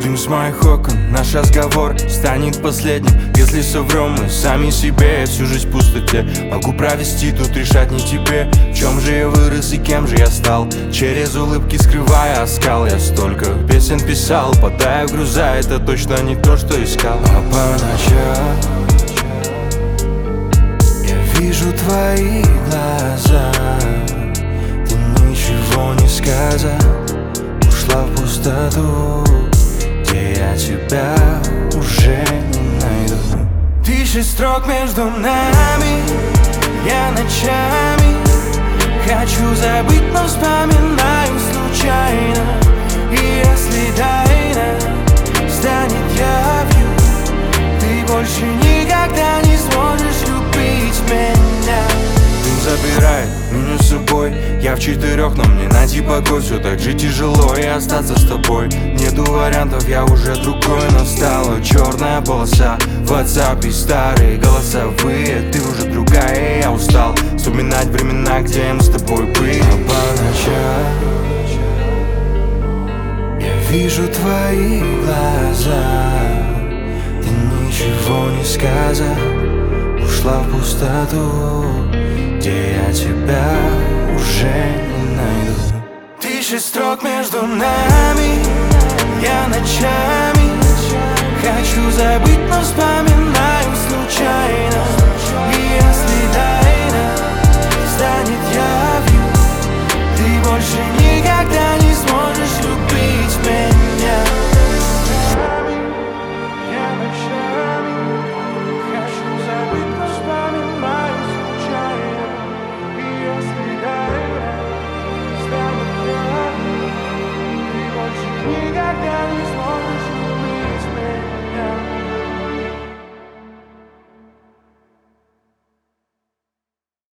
Дым с моих окон, наш разговор станет последним. Если соврем мы сами себе, я всю жизнь в пустоте могу провести, тут решать не тебе. В чем же я вырос и кем же я стал? Через улыбки скрывая оскал. Я столько песен писал, падая в груза, это точно не то, что искал. А по ночам я вижу твои глаза, ты ничего не сказал, ушла в пустоту, где я тебя уже не найду. Тысячи строк между нами, я ночами хочу забыть, но вспоминаю случайно. И если тайна станет явью, ты больше никогда не сможешь любить меня. Дым забирает меня с собой, я в 4, но мне найти покой. Все так же тяжело и остаться с тобой. Нету вариантов, я уже другой, но стала черная полоса в WhatsApp и старые голосовые. Ты уже другая, и я устал вспоминать времена, где мы с тобой были. А по ночам я вижу твои глаза, ты ничего не сказал, ушла в пустоту, где я тебя уже не найду. Тысячи строк между нами, я ночами хочу забыть, но вспоминаю